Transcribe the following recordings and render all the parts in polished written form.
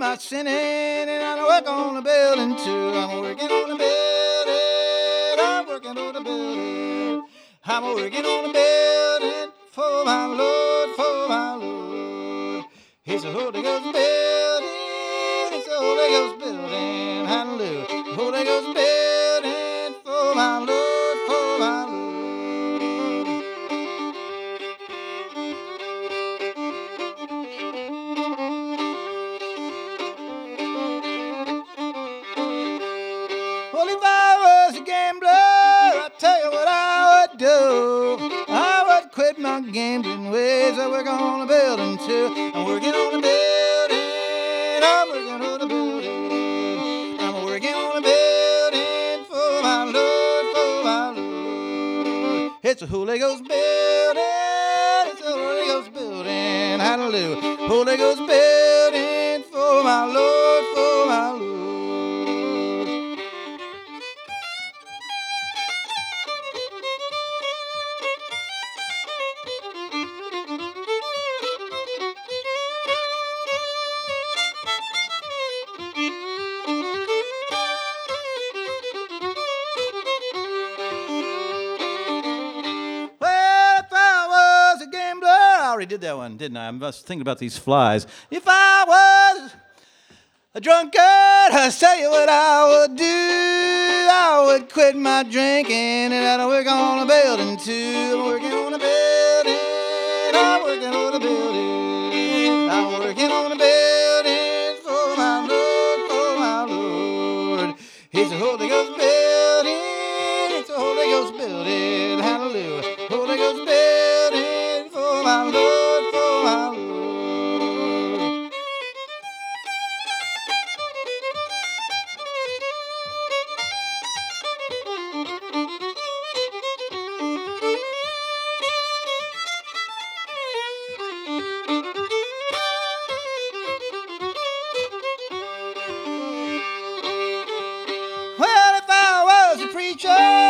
my sinning, and I work on the building too. I'm working on the building. I'm working on the building. I'm working on the building for my Lord, for my Lord. It's a Holy Ghost building. It's a Holy Ghost building. Hallelujah. Holy Ghost building for my Lord, for my Lord. Well, if I was a gambler, I tell you what I would do. I would quit my gambling ways. I work on the building too. I'm working on the building. I'm working on the building. I'm working on the building for my Lord, for my Lord. It's a Holy Ghost building. It's a Holy Ghost building. Hallelujah. Holy Ghost building for my Lord, for my Lord. I already did that one, didn't I? I was thinking about these flies. If I was a drunkard, I'll tell you what I would do. I would quit my drinking and I'd work on a building too. I'm working on a building. I'm working on a building. I'm working on a building for my Lord, for my Lord. It's a Holy Ghost building. It's a Holy Ghost building. Hallelujah. Holy Ghost building for my Lord, for my Lord. Well, if I was a preacher,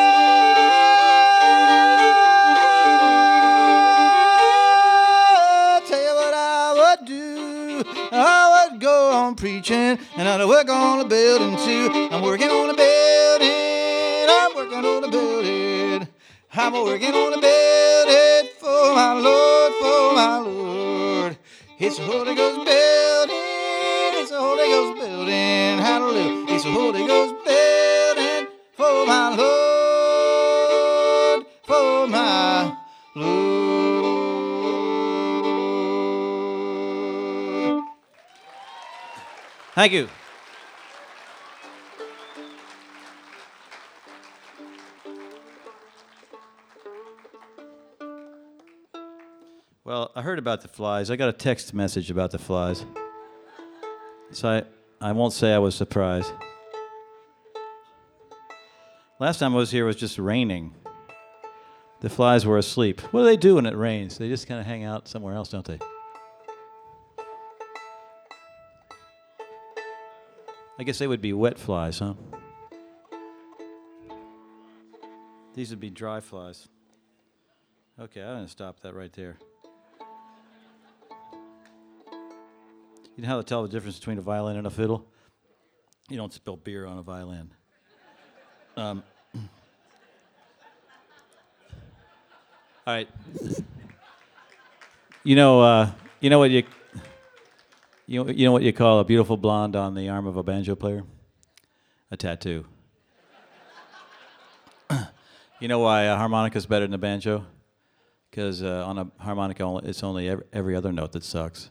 I'll tell you what I would do. I would go on preaching and I'd work on the building too. I'm working on the building. I'm working on the building. I'm working on the building for my Lord, for my Lord. It's a Holy Ghost building. It's a Holy Ghost building. Hallelujah. It's a Holy Ghost building for my Lord, for my Lord. Thank you. Well, I heard about the flies. I got a text message about the flies. So I won't say I was surprised. Last time I was here, it was just raining. The flies were asleep. What do they do when it rains? They just kind of hang out somewhere else, don't they? I guess they would be wet flies, huh? These would be dry flies. Okay, I'm going to stop that right there. You know how to tell the difference between a violin and a fiddle? You don't spill beer on a violin. All right. You know what you call a beautiful blonde on the arm of a banjo player? A tattoo. You know why a harmonica's better than a banjo? Because on a harmonica, it's only every other note that sucks.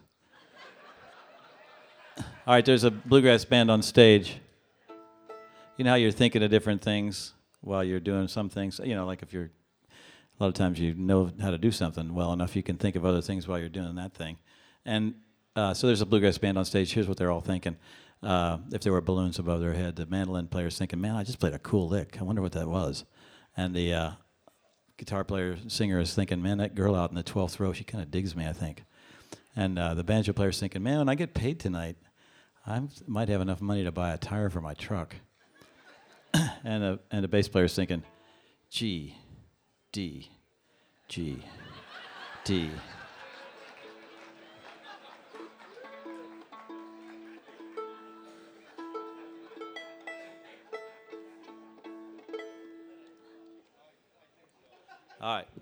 All right, there's a bluegrass band on stage. You know how you're thinking of different things while you're doing some things? You know, like if you're, a lot of times you know how to do something well enough, you can think of other things while you're doing that thing. And so there's a bluegrass band on stage. Here's what they're all thinking. If there were balloons above their head, the mandolin player's thinking, man, I just played a cool lick. I wonder what that was. And the guitar player, singer is thinking, man, that girl out in the 12th row, she kind of digs me, I think. And the banjo player's thinking, man, when I get paid tonight, I might have enough money to buy a tire for my truck. and the bass player's thinking, G, D, G, D. All right.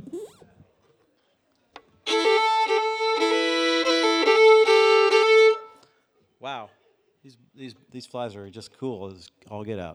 Wow. These flies are just cool as all get out.